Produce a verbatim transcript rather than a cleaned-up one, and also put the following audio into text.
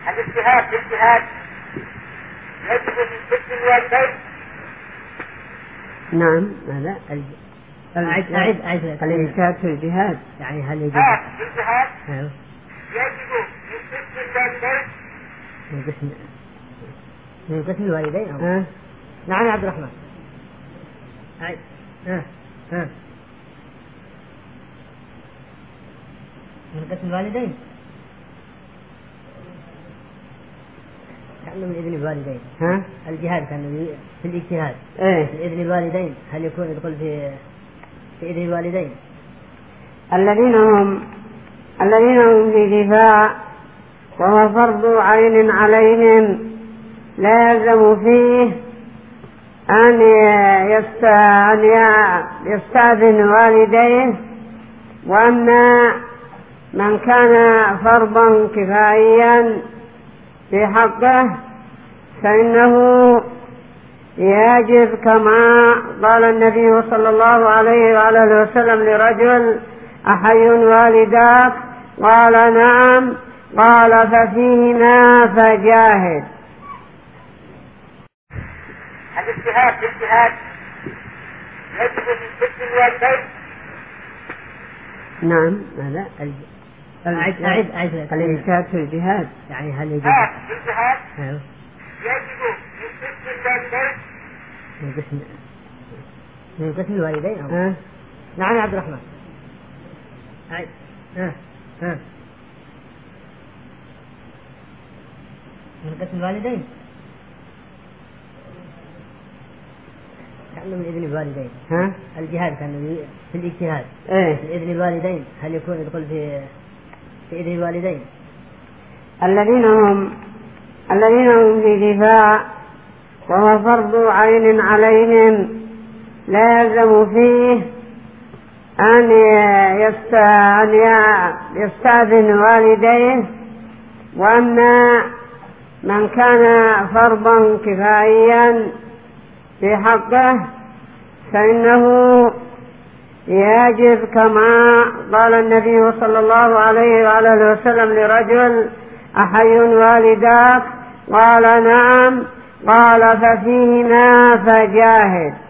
الاجتهاد الاجتهاد يجب في ست الوالدين. نعم. ماذا؟ أعد أعد أعد الاجتهاد في الجهاد يعني هل يجب الاجتهاد أيوه يجب في ست الوالدين من قسم من قسم الوالدين أو أه؟ نعم يا عبد الرحمن. أعد ها ها من قسم الوالدين كأنه من إذن الوالدين. ها؟ الجهاد كان في الاجتهاد. إيه؟ من إذن الوالدين هل يكون يدخل في في إذن الوالدين؟ الذين هم الذين هم في دفاع وهو فرض عين عليهم لا يلزم فيه أن يستأذن والديه، وأما من كان فرضا كفائيا في حقه فإنه يجب كما قال النبي صلى الله عليه وآله وسلم لرجل: أحي والداك؟ قال: نعم. قال: ففيهما فجاهد. الاجتهاد الاجتهاد يجب في ست الوالدين. نعم. ماذا؟ أعد أعد أعد الاجتهاد في الجهاد يعني هل يجب الاجتهاد أيوه يجب في ست الوالدين من قسم من قسم الوالدين أو أه؟ نعم يا عبد الرحمن. أعد ها ها من قسم الوالدين كأنه من إذن الوالدين. ها؟ الجهاد كان في الاجتهاد. إيه؟ من إذن الوالدين هل يكون يدخل في في إذن الوالدين؟ الذين هم الذين هم في دفاع وهو فرض عين عليهم لا يلزم فيه أن يستأذن والديه، وأما من كان فرضا كفائيا في حقه فإنه يجب كما قال النبي صلى الله عليه وآله وسلم لرجل: أحي والداك؟ قال: نعم. قال: ففيهما فجاهد.